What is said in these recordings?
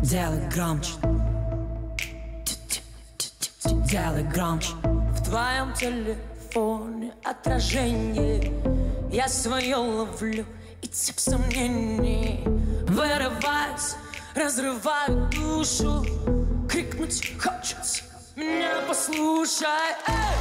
Делай громче, делай громче. В твоем телефоне отражение, я свое ловлю, и тип сомнений. Вырываюсь, разрываю душу, крикнуть хочется, меня послушай, эй!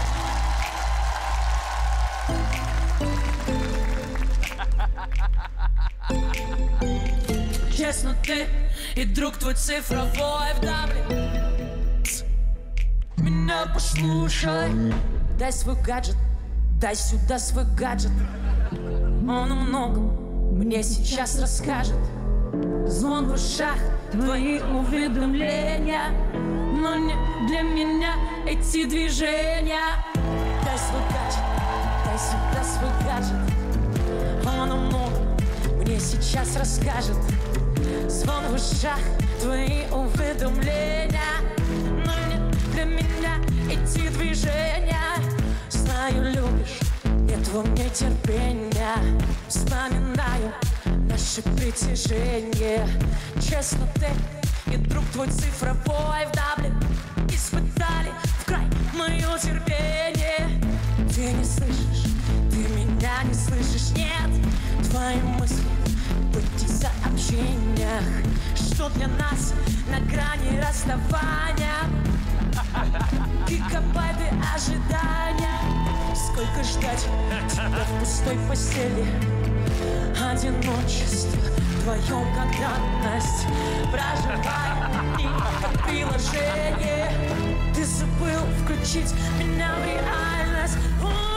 Честно, ты и друг твой цифровой вдавлен. Меня послушай. Дай свой гаджет, дай сюда свой гаджет. Он о многом мне сейчас расскажет. Звон в ушах, твои уведомления, но не для меня эти движения. Дай свой гаджет, дай сюда свой гаджет. Он о многом мне сейчас расскажет. Звон в ушах, твои уведомления, но не для меня эти движения. Знаю, любишь, нет во мне терпения. Вспоминаю наше притяжение. Честно, ты и друг твой цифровой вдавлен. Испытали в край мое терпение. Ты не слышишь, ты меня не слышишь, нет. Твои мысли в этих сообщениях, что для нас на грани расставания. Гигабайты ожидания. Сколько ждать тебя в пустой постели? Одиночество в твоем как данность. Проживая и приложение. Ты забыл включить меня в реальность.